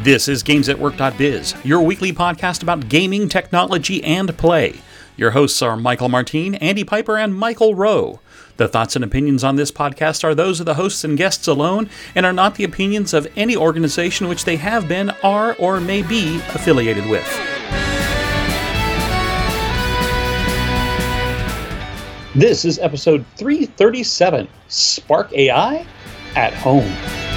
This is GamesAtWork.biz, your weekly podcast about gaming, technology, and play. Your hosts are Michael Martin, Andy Piper, and Michael Rowe. The thoughts and opinions on this podcast are those of the hosts and guests alone and are not the opinions of any organization which they have been, are, or may be affiliated with. This is episode 337, Spark AI at Home.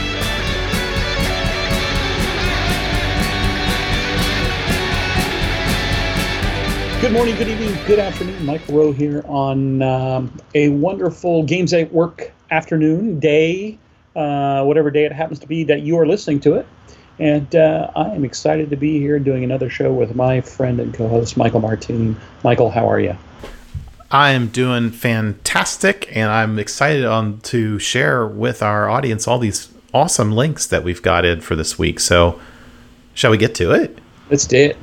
Good morning, good evening, good afternoon. Michael Rowe here on a wonderful Games at Work afternoon, day, whatever day it happens to be that you are listening to it. And I am excited to be here doing another show with my friend and co-host, Michael Martin. Michael, how are you? I am doing fantastic, and I'm excited to share with our audience all these awesome links that we've got in for this week. So, shall we get to it? Let's do it.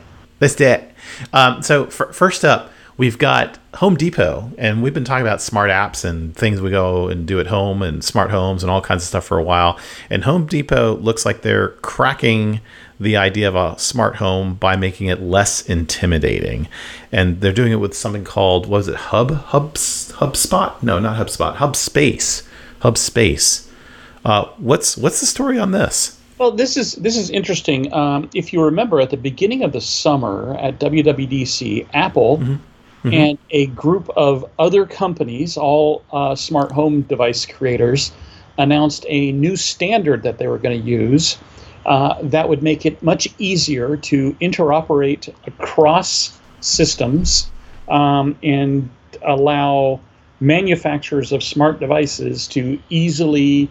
First up, we've got Home Depot, and we've been talking about smart apps and things we go and do at home and smart homes and all kinds of stuff for a while. And Home Depot looks like they're cracking the idea of a smart home by making it less intimidating. And they're doing it with something called, what is it, HubSpot? No, not HubSpot, HubSpace. What's the story on this? Well, this is interesting. If you remember, at the beginning of the summer at WWDC, Apple and a group of other companies, all smart home device creators, announced a new standard that they were going to use that would make it much easier to interoperate across systems and allow manufacturers of smart devices to easily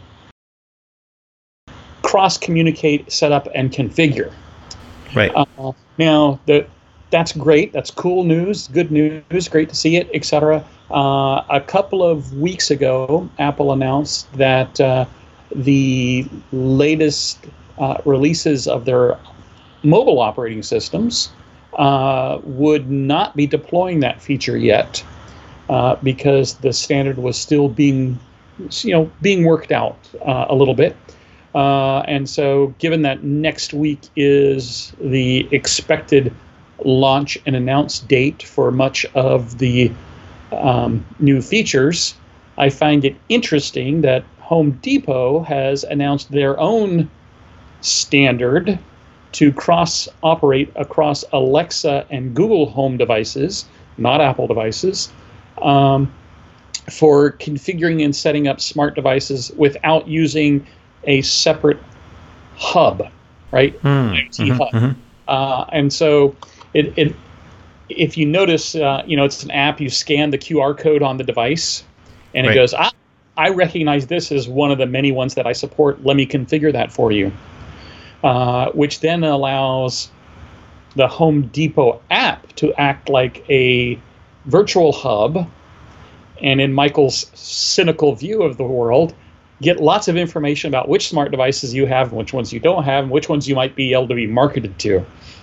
cross-communicate, set up, and configure. Right. Now, that's great. That's cool news, good news, great to see it, etc. A couple of weeks ago, Apple announced that the latest releases of their mobile operating systems would not be deploying that feature yet because the standard was still being worked out a little bit. And so given that next week is the expected launch and announce date for much of the new features, I find it interesting that Home Depot has announced their own standard to cross-operate across Alexa and Google Home devices, not Apple devices, for configuring and setting up smart devices without using a separate hub, right? IoT hub. And so if you notice, it's an app, you scan the QR code on the device, and it goes, I recognize this as one of the many ones that I support. Let me configure that for you, which then allows the Home Depot app to act like a virtual hub, and in Michael's cynical view of the world, get lots of information about which smart devices you have, and which ones you don't have, and which ones you might be able to be marketed to.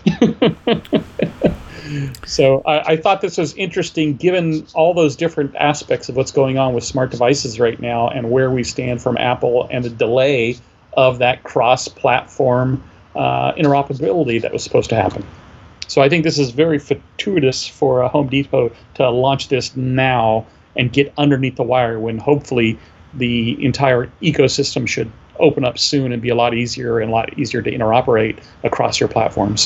So I thought this was interesting, given all those different aspects of what's going on with smart devices right now and where we stand from Apple and the delay of that cross-platform interoperability that was supposed to happen. So I think this is very fortuitous for Home Depot to launch this now and get underneath the wire when hopefully the entire ecosystem should open up soon and be a lot easier to interoperate across your platforms.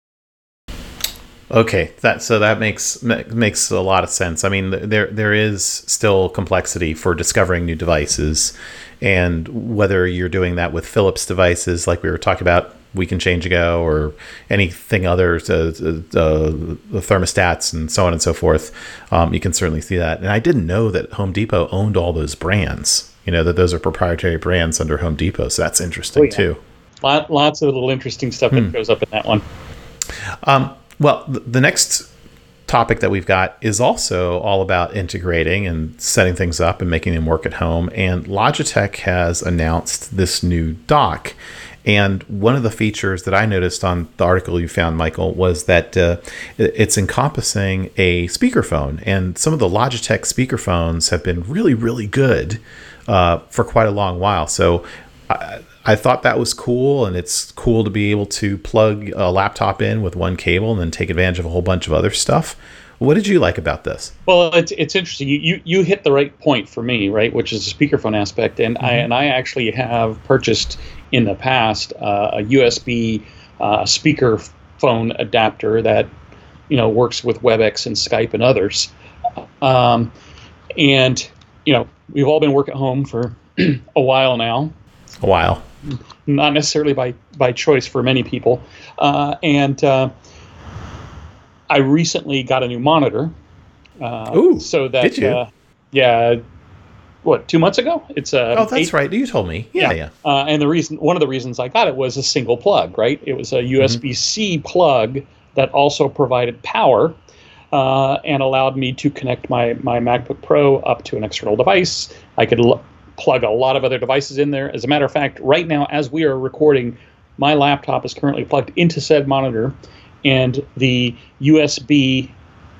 Okay, that makes a lot of sense. I mean, there is still complexity for discovering new devices, and whether you're doing that with Philips devices, like we were talking about Week and Change ago, or anything other, the thermostats and so on and so forth, you can certainly see that. And I didn't know that Home Depot owned all those brands. That those are proprietary brands under Home Depot. So that's interesting too. Lots of little interesting stuff that goes up in that one. Well, the next topic that we've got is also all about integrating and setting things up and making them work at home. And Logitech has announced this new dock. And one of the features that I noticed on the article you found, Michael, was that it's encompassing a speakerphone. And some of the Logitech speakerphones have been really, really good for quite a long while. So I thought that was cool, and it's cool to be able to plug a laptop in with one cable and then take advantage of a whole bunch of other stuff. What did you like about this? Well, it's interesting. You hit the right point for me, right, which is the speakerphone aspect. And I actually have purchased in the past a USB speakerphone adapter that works with WebEx and Skype and others. And we've all been working at home for a while now. A while. Not necessarily by choice for many people. And I recently got a new monitor. Ooh, so that, did you? Yeah. What, 2 months ago? It's that's right. You told me. Yeah. And one of the reasons I got it was a single plug, right? It was a USB-C plug that also provided power and allowed me to connect my MacBook Pro up to an external device. I could plug a lot of other devices in there. As a matter of fact, right now, as we are recording, my laptop is currently plugged into said monitor, and the USB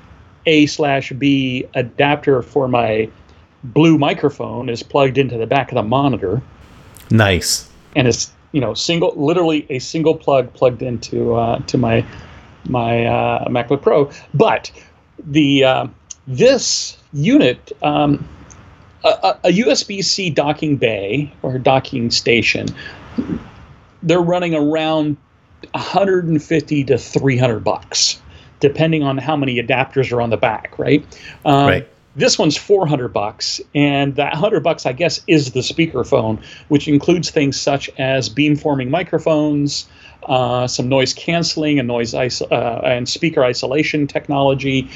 A/B adapter for my Blue microphone is plugged into the back of the monitor. Nice. And it's literally a single plug plugged into to my MacBook Pro. But the this unit, a USB-C docking bay or docking station, they're running around $150 to $300, depending on how many adapters are on the back, right? Right. This one's $400, and that $100, I guess, is the speakerphone, which includes things such as beamforming microphones, some noise canceling and and speaker isolation technology,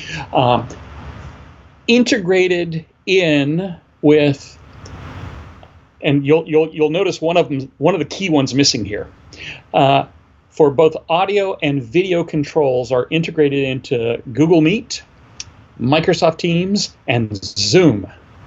integrated in with. And you'll notice one of the key ones missing here. For both audio and video controls are integrated into Google Meet, Microsoft Teams, and Zoom.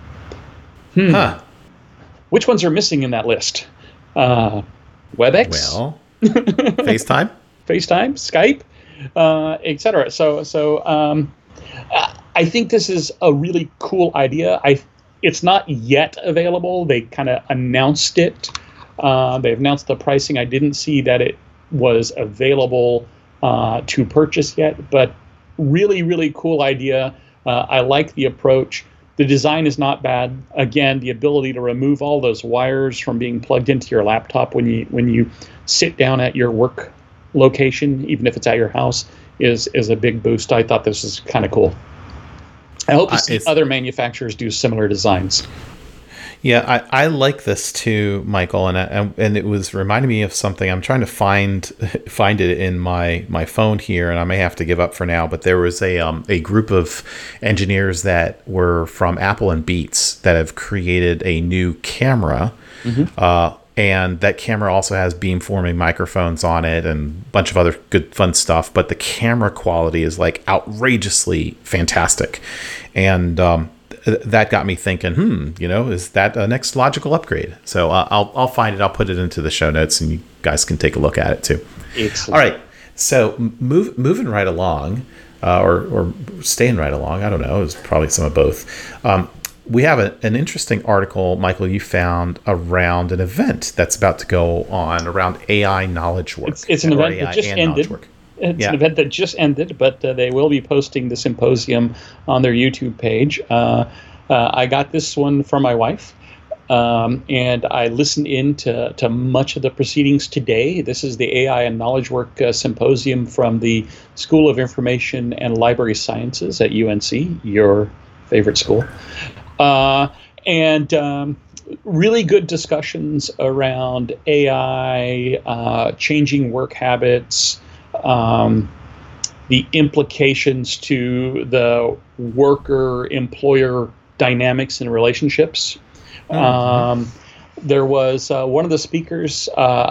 Which ones are missing in that list? WebEx? Well, FaceTime? FaceTime, Skype, etc. So I think this is a really cool idea. It's not yet available. They kind of announced it. They announced the pricing. I didn't see that it was available to purchase yet, but really, really cool idea. I like the approach. The design is not bad. Again, the ability to remove all those wires from being plugged into your laptop when you sit down at your work location, even if it's at your house, is a big boost. I thought this was kind of cool. I hope to see other manufacturers do similar designs. Yeah, I like this too, Michael, and it was reminding me of something. I'm trying to find it in my phone here, and I may have to give up for now. But there was a group of engineers that were from Apple and Beats that have created a new camera, and that camera also has beamforming microphones on it and a bunch of other good fun stuff. But the camera quality is like outrageously fantastic, and that got me thinking, is that a next logical upgrade? So I'll find it. I'll put it into the show notes, and you guys can take a look at it too. Excellent. All right. So moving right along, or staying right along. I don't know. It's probably some of both. We have an interesting article, Michael, you found around an event that's about to go on around AI knowledge work. It's an event that just ended. It's an event that just ended, but they will be posting the symposium on their YouTube page. I got this one from my wife, and I listened in to much of the proceedings today. This is the AI and Knowledge Work Symposium from the School of Information and Library Sciences at UNC, your favorite school. And really good discussions around AI, changing work habits, the implications to the worker-employer dynamics and relationships. There was one of the speakers,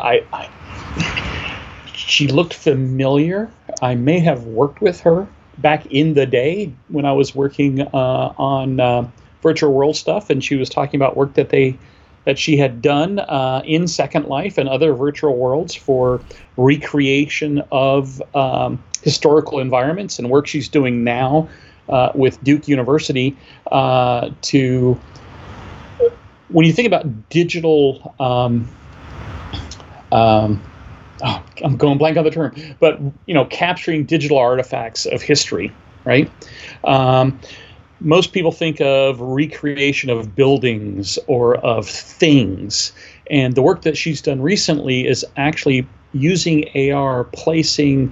she looked familiar. I may have worked with her back in the day when I was working on virtual world stuff, and she was talking about work that she had done in Second Life and other virtual worlds for recreation of historical environments, and work she's doing now with Duke University to, when you think about digital I'm going blank on the term, but capturing digital artifacts of history, right? Most people think of recreation of buildings or of things, and the work that she's done recently is actually using AR, placing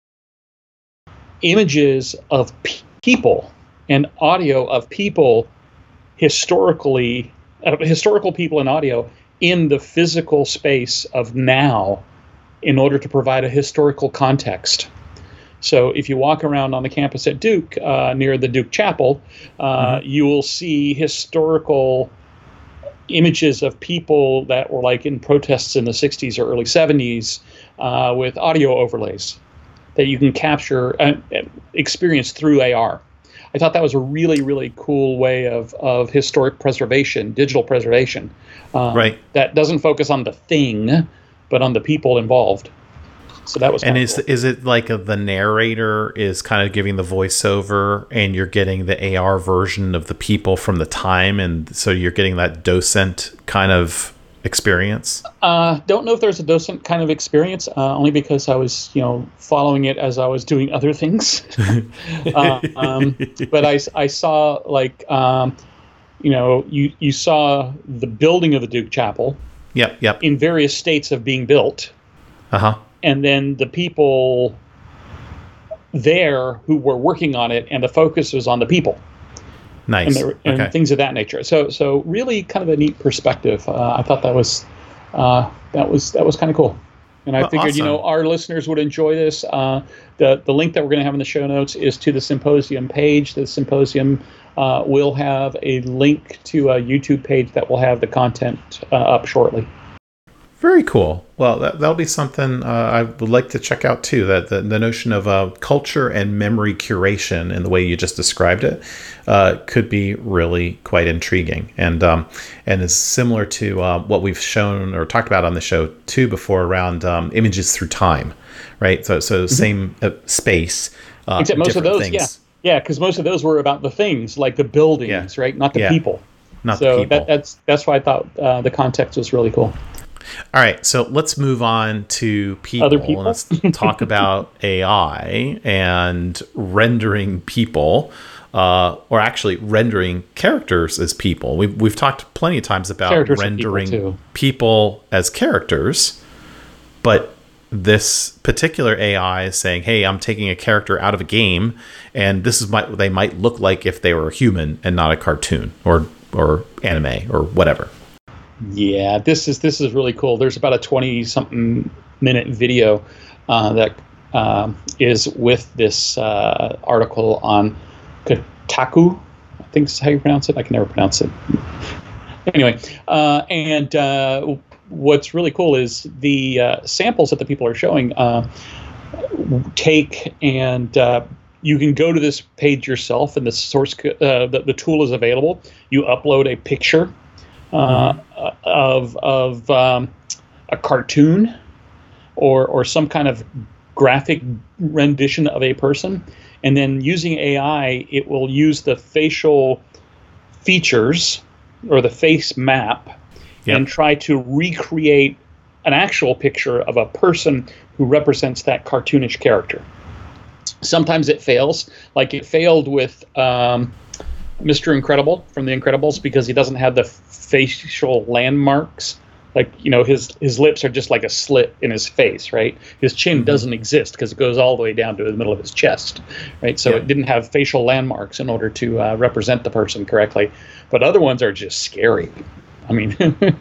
images of people and audio of people historical people and audio in the physical space of now in order to provide a historical context. So if you walk around on the campus at Duke, near the Duke Chapel, you will see historical images of people that were like in protests in the 60s or early 70s with audio overlays that you can capture and experience through AR. I thought that was a really, really cool way of historic preservation, digital preservation, that doesn't focus on the thing, but on the people involved. So that was. And is it like the narrator is kind of giving the voiceover, and you're getting the AR version of the people from the time, and so you're getting that docent kind of experience? Don't know if there's a docent kind of experience, only because I was, following it as I was doing other things. But I saw you saw the building of the Duke Chapel. Yep. In various states of being built. And then the people there who were working on it, and the focus was on the people. Nice. And things of that nature. So really kind of a neat perspective. I thought that was kind of cool. And I figured, awesome. Our listeners would enjoy this. The link that we're going to have in the show notes is to the symposium page. The symposium will have a link to a YouTube page that will have the content up shortly. Very cool. Well, that'll be something I would like to check out too. That the notion of culture and memory curation in the way you just described it could be really quite intriguing, and is similar to what we've shown or talked about on the show too before around images through time, right? So same space, except most of those, things. Yeah, because most of those were about the things, like the buildings, right? Not the people. Not the people. That's why I thought the context was really cool. All right, so let's move on to people. Other people? Let's talk about AI and rendering people, or actually rendering characters as people. We've talked plenty of times about characters rendering people as characters, but this particular AI is saying, "Hey, I'm taking a character out of a game, and this is what they might look like if they were a human and not a cartoon or anime or whatever." Yeah, this is really cool. There's about a 20-something minute video that is with this article on Kotaku. I think is how you pronounce it. I can never pronounce it. Anyway, and what's really cool is the samples that the people are showing take and you can go to this page yourself, and the source the tool is available. You upload a picture of a cartoon or some kind of graphic rendition of a person, and then using AI, it will use the facial features or the face map and try to recreate an actual picture of a person who represents that cartoonish character. Sometimes it fails, like it failed with Mr. Incredible from The Incredibles, because he doesn't have the facial landmarks. Like, his lips are just like a slit in his face, right? His chin doesn't exist because it goes all the way down to the middle of his chest, right? So it didn't have facial landmarks in order to represent the person correctly. But other ones are just scary. I mean,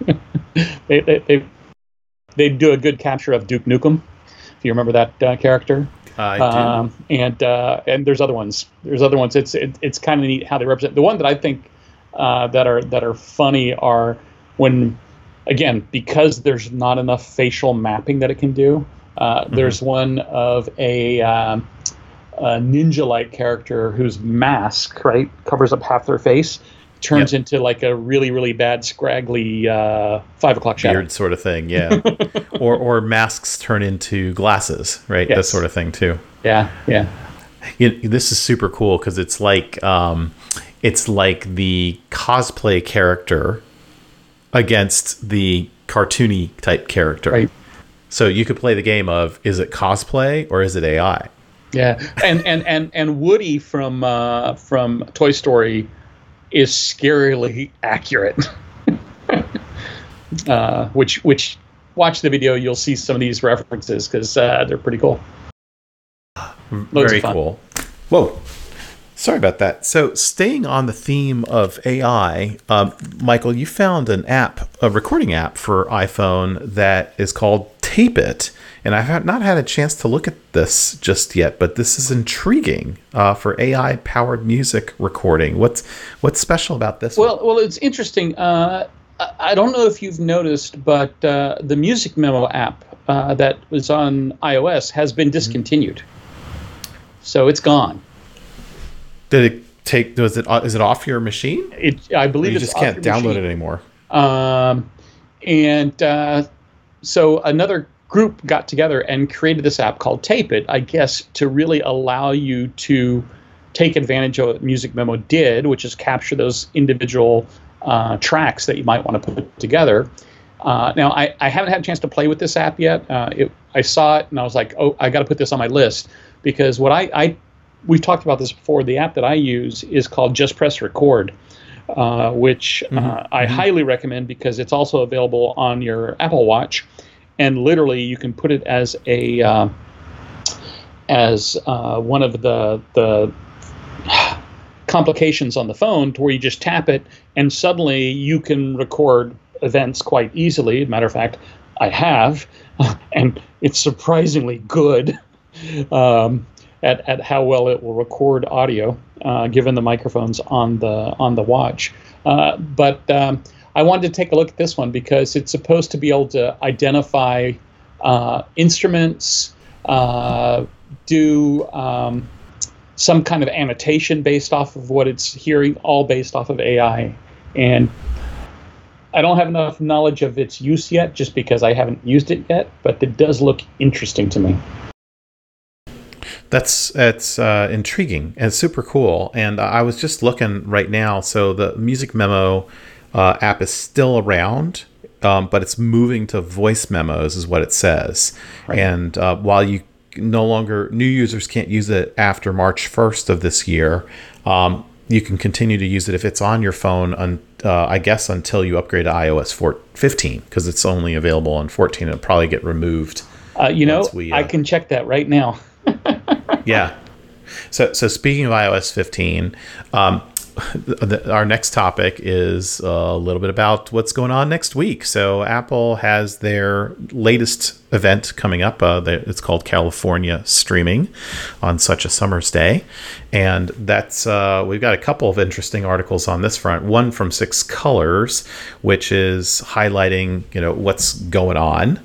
they do a good capture of Duke Nukem, if you remember that character. I do. And there's other ones. It's kind of neat how they represent. The one that I think that are funny are when, again, because there's not enough facial mapping that it can do. There's one of a ninja-like character whose mask, right, covers up half their face, turns into like a really, really bad, scraggly 5 o'clock shadow. Weird sort of thing, yeah. or masks turn into glasses, right? Yes. That sort of thing too. Yeah. This is super cool because it's like the cosplay character against the cartoony type character. Right. So you could play the game of, is it cosplay or is it AI? Yeah, and Woody from Toy Story is scarily accurate. Which watch the video, you'll see some of these references because they're pretty cool. Very cool. Whoa. Sorry about that. So staying on the theme of AI, Michael, you found an app, a recording app for iPhone that is called Tape It. And I have not had a chance to look at this just yet, but this is intriguing for AI-powered music recording. What's special about this one? Well, it's interesting. I don't know if you've noticed, but the Music Memo app that was on iOS has been discontinued. So it's gone. Did it take? Is it off your machine? I believe you just can't download it anymore. So another group got together and created this app called Tape It, I guess, to really allow you to take advantage of what Music Memo did, which is capture those individual tracks that you might want to put together. Now, I haven't had a chance to play with this app yet. I saw it and I was like, oh, I got to put this on my list, because what we've talked about this before. The app that I use is called Just Press Record, which I highly recommend because it's also available on your Apple Watch, and literally you can put it as a one of the complications on the phone, to where you just tap it and suddenly you can record events quite easily. Matter of fact, I have, and it's surprisingly good. At how well it will record audio, given the microphones on the watch. But I wanted to take a look at this one because it's supposed to be able to identify instruments, do some kind of annotation based off of what it's hearing, all based off of AI. And I don't have enough knowledge of its use yet, just because I haven't used it yet, but it does look interesting to me. That's intriguing and super cool. And I was just looking right now. So the Music Memo app is still around, but it's moving to voice memos, is what it says. Right. And while new users can't use it after March 1st of this year, you can continue to use it if it's on your phone, I guess, until you upgrade to iOS 15, because it's only available on 14. It'll probably get removed. I can check that right now. Yeah. So speaking of iOS 15, our next topic is a little bit about what's going on next week. So Apple has their latest event coming up. It's called California Streaming on Such a Summer's Day. And that's we've got a couple of interesting articles on this front. One from 6 Colors, which is highlighting, what's going on.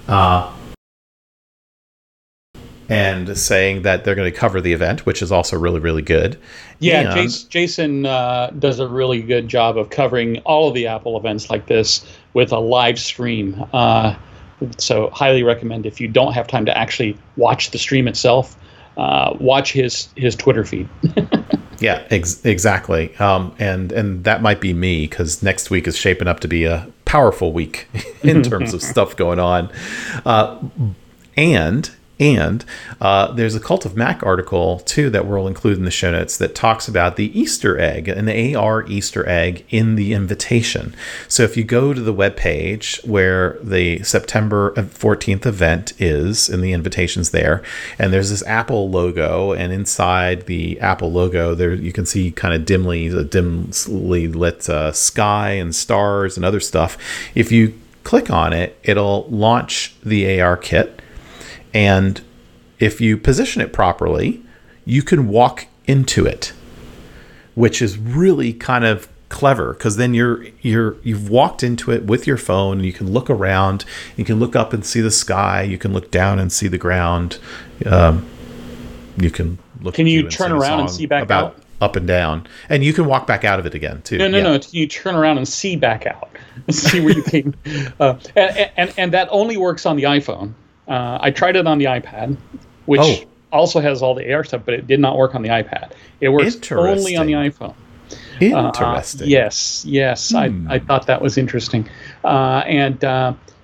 And saying that they're going to cover the event, which is also really, really good. Yeah, Jason does a really good job of covering all of the Apple events like this with a live stream. So highly recommend, if you don't have time to actually watch the stream itself, watch his Twitter feed. Yeah, exactly. And that might be me, because next week is shaping up to be a powerful week in terms of stuff going on. And there's a Cult of Mac article, too, that we'll include in the show notes that talks about the Easter egg, an AR Easter egg in the invitation. So if you go to the webpage where the September 14th event is, in the invitations there, and there's this Apple logo, and inside the Apple logo, there you can see kind of dimly lit sky and stars and other stuff. If you click on it, it'll launch the AR kit. And if you position it properly, you can walk into it, which is really kind of clever, because then you've walked into it with your phone, and you can look around, you can look up and see the sky, you can look down and see the ground, you can look. Can you turn around and see back out? Up and down, and you can walk back out of it again too. No. You turn around and see back out, see where you came, and that only works on the iPhone. I tried it on the iPad, which also has all the AR stuff, but it did not work on the iPad. It works only on the iPhone. Interesting. Yes. I thought that was interesting. And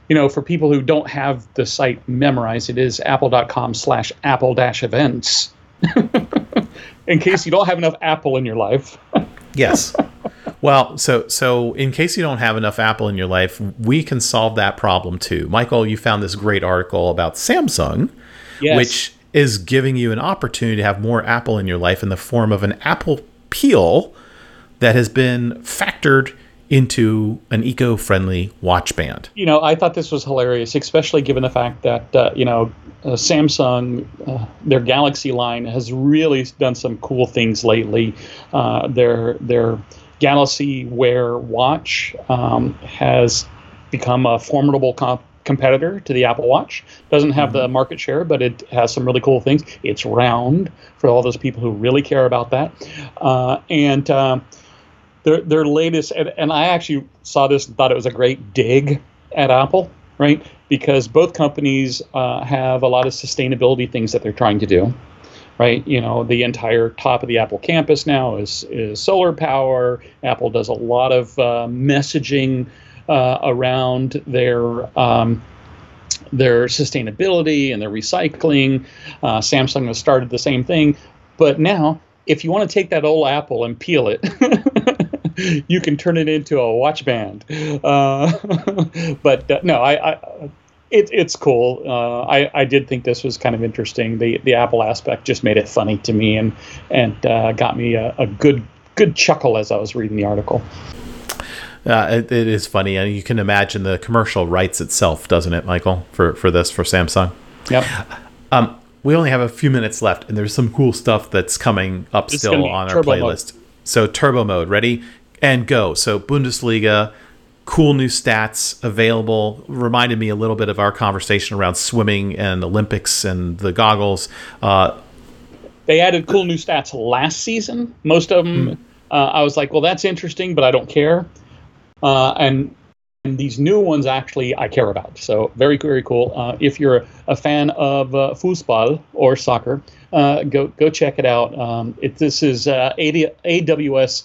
for people who don't have the site memorized, it is apple.com/apple-events. In case you don't have enough Apple in your life. Yes. Well, so in case you don't have enough Apple in your life, we can solve that problem too. Michael, you found this great article about Samsung, which is giving you an opportunity to have more Apple in your life in the form of an Apple Peel that has been factored into an eco-friendly watch band. I thought this was hilarious, especially given the fact that, Samsung, their Galaxy line has really done some cool things lately. Their Galaxy Wear watch has become a formidable competitor to the Apple Watch. Doesn't have the market share, but it has some really cool things. It's round for all those people who really care about that. Their latest, and I actually saw this and thought it was a great dig at Apple, right? Because both companies have a lot of sustainability things that they're trying to do, right? The entire top of the Apple campus now is solar power. Apple does a lot of messaging around their sustainability and their recycling. Samsung has started the same thing, but now if you want to take that old Apple and peel it, you can turn it into a watch band. But no, it's cool. I did think this was kind of interesting. The Apple aspect just made it funny to me and got me a good chuckle as I was reading the article. It is funny. You can imagine the commercial writes itself, doesn't it, Michael, for Samsung? Yep. We only have a few minutes left, and there's some cool stuff that's coming up still on our playlist. Mode. So turbo mode, ready? And go. So Bundesliga, cool new stats available. Reminded me a little bit of our conversation around swimming and Olympics and the goggles. They added cool new stats last season. Most of them, I was like, well, that's interesting, but I don't care. And these new ones, actually, I care about. So very, very cool. If you're a fan of football or soccer, go check it out. This is AWS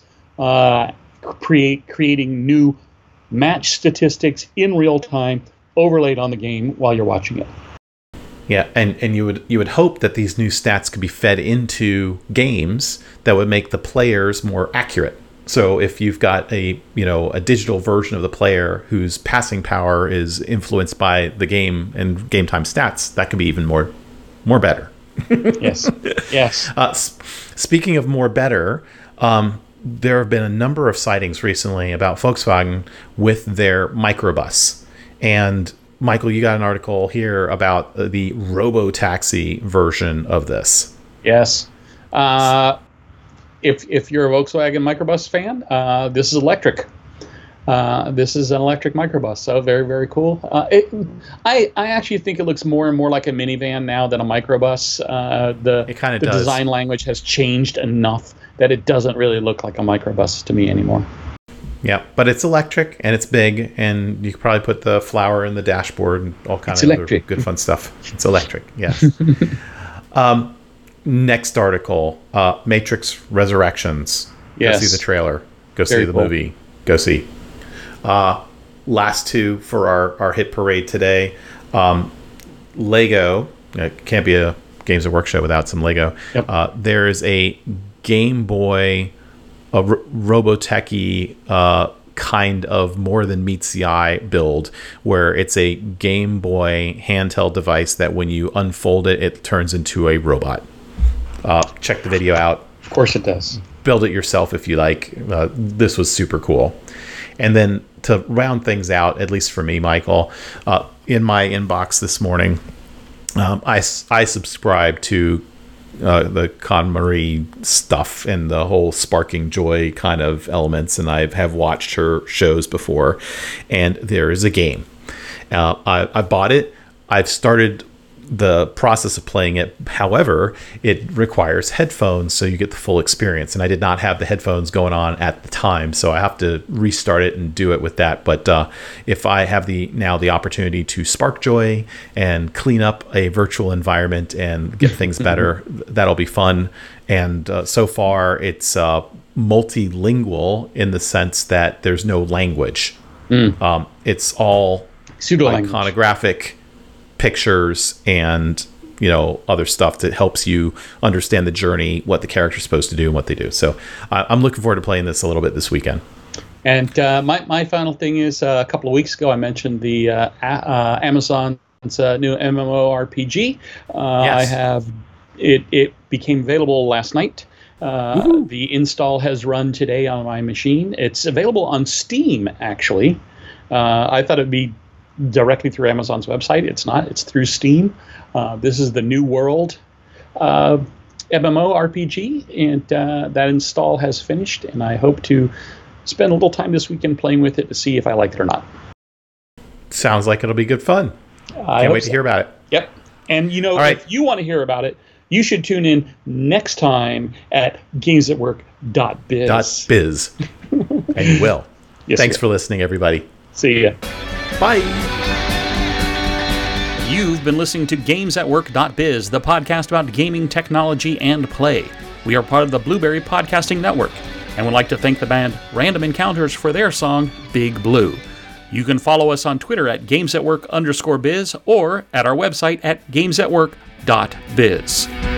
creating new match statistics in real time, overlaid on the game while you're watching it. Yeah, and you would hope that these new stats could be fed into games that would make the players more accurate. So if you've got a digital version of the player whose passing power is influenced by the game and game time stats, that could be even more better. Yes. Speaking of more better, there have been a number of sightings recently about Volkswagen with their microbus. And Michael, you got an article here about the robo-taxi version of this. Yes. If you're a Volkswagen microbus fan, this is electric. This is an electric microbus, so very, very cool. I actually think it looks more and more like a minivan now than a microbus. It kind of does. The design language has changed enough that it doesn't really look like a microbus to me anymore. Yeah, but it's electric and it's big, and you could probably put the flower in the dashboard and all kinds of other good fun stuff. It's electric, yes. Next article, Matrix Resurrections. Yes. Go see the trailer. Go see the movie. Go see. Last two for our hit parade today. Lego. It can't be a Games at Work show without some Lego. Yep. There is a Game Boy, a Robotech-y kind of more than meets the eye build, where it's a Game Boy handheld device that when you unfold it, it turns into a robot. Check the video out. Of course it does. Build it yourself if you like. This was super cool. And then to round things out, at least for me, Michael, in my inbox this morning, I subscribe to the KonMari stuff and the whole sparking joy kind of elements, and I have watched her shows before, and there is a game. I bought it. I've started the process of playing it. However, it requires headphones so you get the full experience, and I did not have the headphones going on at the time, so I have to restart it and do it with that. But if I have the opportunity to spark joy and clean up a virtual environment and get things better, that'll be fun. And so far it's multilingual in the sense that there's no language. It's all iconographic pictures and other stuff that helps you understand the journey, what the character's supposed to do, and what they do. So I'm looking forward to playing this a little bit this weekend. And my final thing is, a couple of weeks ago I mentioned the Amazon's new MMORPG. Yes. I have it became available last night. The install has run today on my machine. It's available on Steam, actually. I thought it'd be directly through Amazon's website. It's not. It's through Steam. This is the New World MMORPG, and that install has finished, and I hope to spend a little time this weekend playing with it to see if I like it or not. Sounds like it'll be good fun. Can't wait to hear about it. Yep. And if you want to hear about it, you should tune in next time at gamesthatwork.biz. And you will. Yes, Thanks for listening, everybody. See ya. Bye. You've been listening to GamesAtWork.biz, the podcast about gaming, technology, and play. We are part of the Blueberry Podcasting Network, and would like to thank the band Random Encounters for their song, Big Blue. You can follow us on Twitter at GamesAtWork_biz or at our website at GamesAtWork.biz.